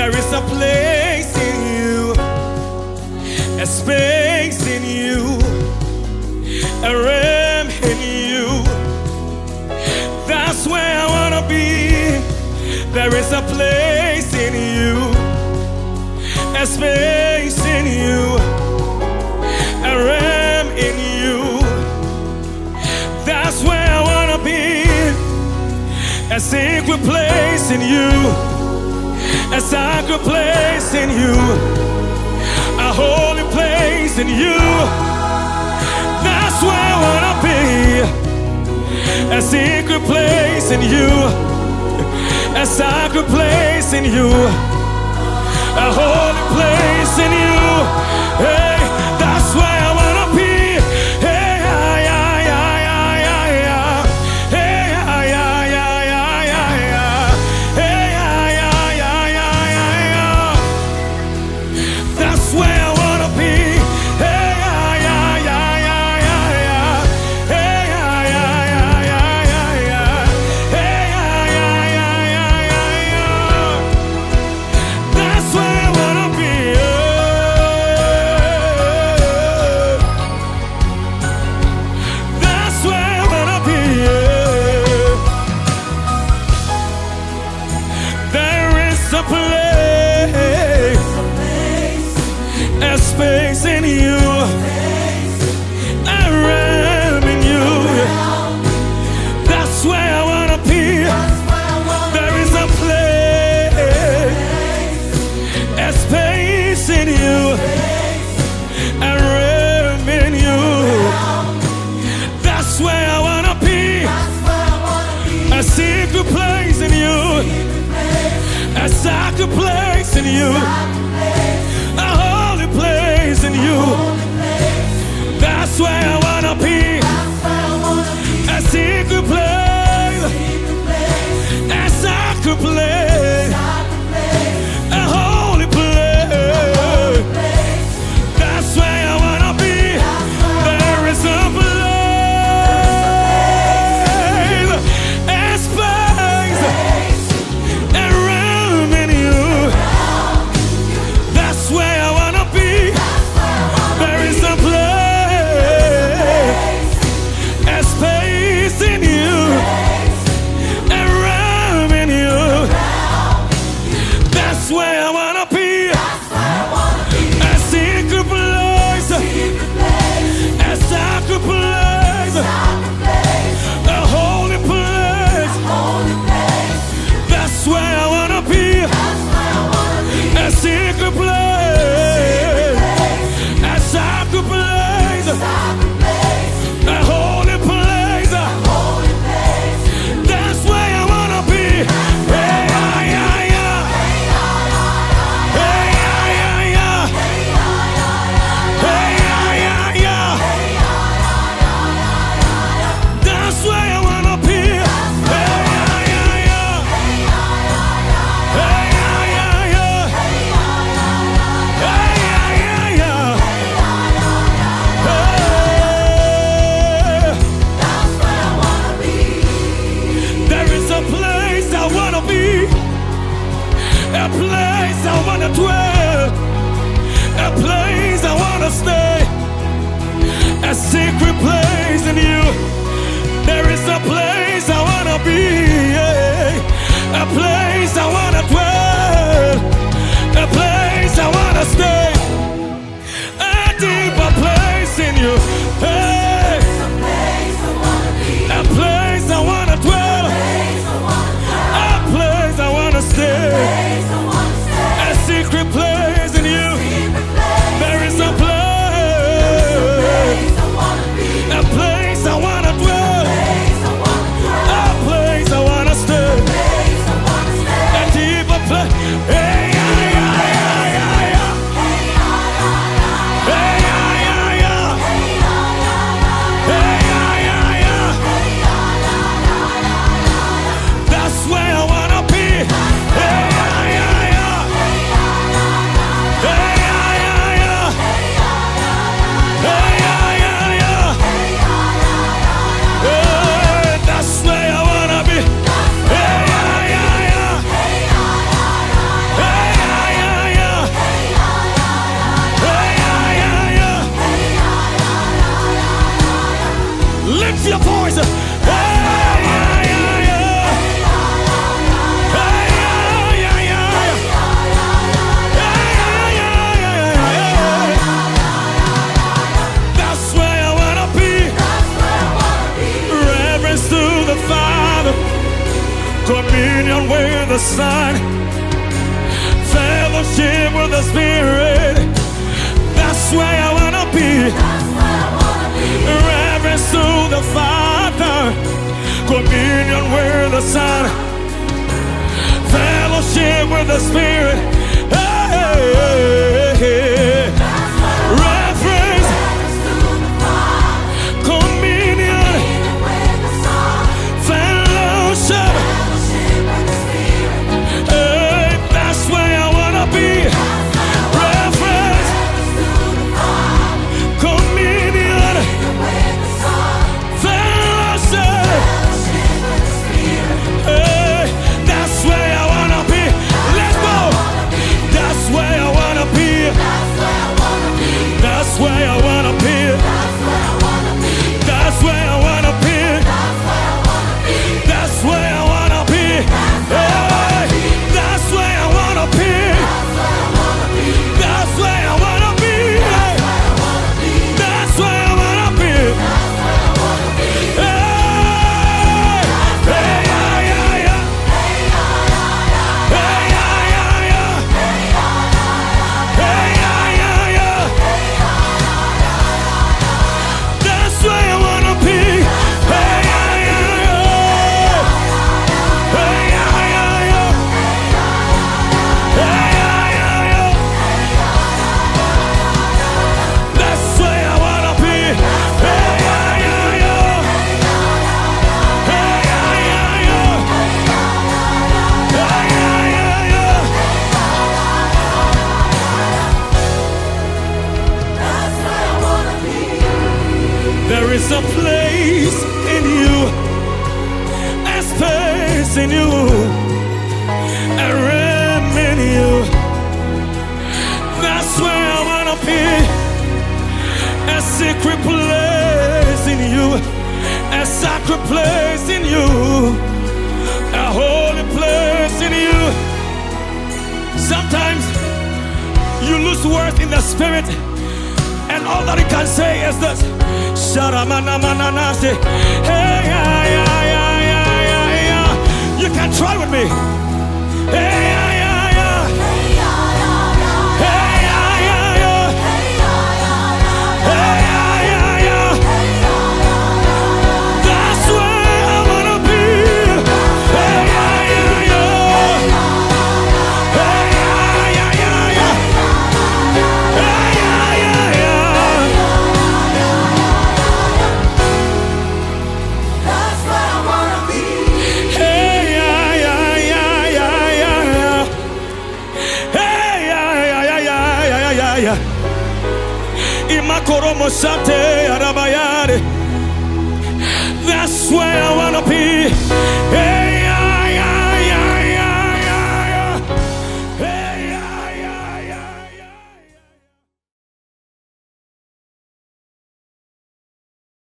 There is a place in you, a space in you, a realm in you. That's where I wanna be. There is a place in you, a space in you, a realm in you. That's where I wanna be. A secret place in you, a sacred place in you, a holy place in you. That's where I wanna be. A secret place in you, a sacred place in you, a holy place in you. Hey, that's where I wanna be. Hey, that's where I wanna be. A space in you, a realm in you. That's where I wanna be. There is a place, a space in you, a realm in you. That's where I wanna be. A secret place in you, a sacred place in you, a holy place in you. That's where I wanna be. A secret place, a sacred place, a holy place. That's where I wanna be. There is a place, a space, a realm in you. That's where I wanna be. There is a place, a space in you, a realm in you. That's where I wanna be. A secret place, a sacred place, a holy place. That's where I wanna be. A secret place, a sacred place, a holy place. That's where I wanna be. Hey, yeah, yeah. Hey, yeah, yeah. Hey, yeah, yeah. That's where I wanna be. Hey, yeah, yeah. Hey, yeah, yeah. Hey, yeah, yeah. Hey. There is a place I wanna be, a place I wanna dwell, a place I wanna stay, a secret place in you. There is a place I wanna be, yeah. A place I wanna dwell, a place I wanna stay, a deeper place in you. Hey, a place I wanna dwell, a place I wanna stay, a secret place in you. There is a place, a place I wanna dwell, a place I wanna stay, a deeper place. Hey, yeah, yeah, yeah, yeah. Hey, yeah, yeah, yeah. Hey, yeah, yeah, yeah. That's where I wanna be. Hey, yeah, yeah, yeah. Fellowship with the Spirit. That's where I wanna be. Reverence to the Father. Communion with the Son. Fellowship with the Spirit. Hey. Reverence. Communion. Fellowship. Hey, that's where I wanna be. Reverence. Communion. Fellowship. Hey, that's where I wanna be. Let's go. That's where I wanna be. That's where I wanna be. That's where I wanna be. That's where I wanna be. Hey, that's where I wanna be. That's where I wanna be. That's where I wanna be. Hey, hey, yeah, yeah, yeah. Hey, yeah, yeah, yeah. Hey, yeah, yeah, yeah. That's where I wanna be. Hey, yeah, yeah, yeah. Hey, yeah, yeah, yeah. Hey, yeah, yeah, yeah. That's where I wanna be. Hey, yeah, yeah, yeah. Hey, yeah, yeah, yeah. Hey, yeah, yeah, yeah. There is a place in you, a space in you, a realm in you. That's where I wanna be. A secret place in you, a sacred place in you, a holy place in you. Sometimes you lose words in the spirit, and all that you can say is this. Sharamanamananas. Hey, yeah, yeah, yeah, yeah, yeah, yeah. You can try with me. Hey, yeah, yeah, yeah. Hey, yeah, yeah, yeah. Hey, yeah, yeah, yeah. That's where I wanna be. Hey, yeah, yeah, yeah. Hey, yeah, yeah, yeah, yeah. Hey, yeah, yeah, yeah. Hey, yeah, yeah, yeah, yeah, yeah, yeah. Hey, yeah, yeah, yeah, yeah, yeah, yeah, yeah. Imakoromo Sante Arabayare. That's where I wanna be. Hey,